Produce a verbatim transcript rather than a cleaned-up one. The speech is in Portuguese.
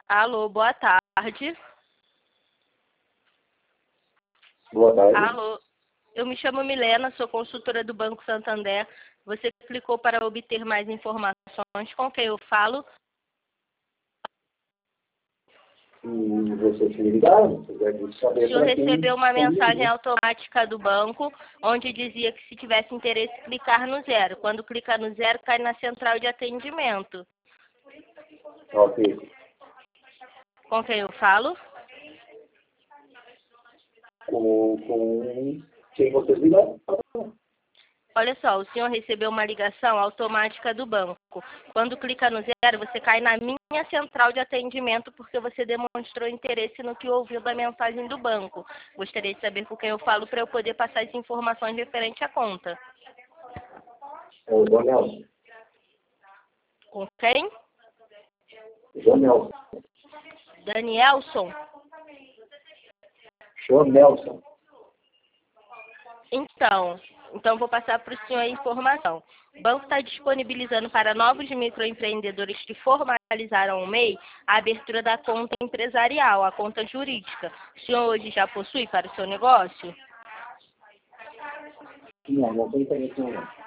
Alô, boa tarde. Boa tarde. Alô, eu me chamo Milena, sou consultora do Banco Santander. Você clicou para obter mais informações. Com quem eu falo? E você se ligaram? Você deve O saber senhor para quem recebeu uma está mensagem ligando. automática do banco, onde dizia que se tivesse interesse, clicar no zero. Quando clica no zero, cai na central de atendimento. Ok. Com quem eu falo? Com, com quem você ligaram? Olha só, o senhor recebeu uma ligação automática do banco. Quando clica no zero, você cai na minha central de atendimento porque você demonstrou interesse no que ouviu da mensagem do banco. Gostaria de saber com quem eu falo para eu poder passar as informações referente à conta. É o João Nelson. Com quem? João Nelson. Danielson? João Nelson. Então, então vou passar para o senhor a informação. O banco está disponibilizando para novos microempreendedores que formalizaram o M E I a abertura da conta empresarial, a conta jurídica. O senhor hoje já possui para o seu negócio? Não, não tem interesse nenhum.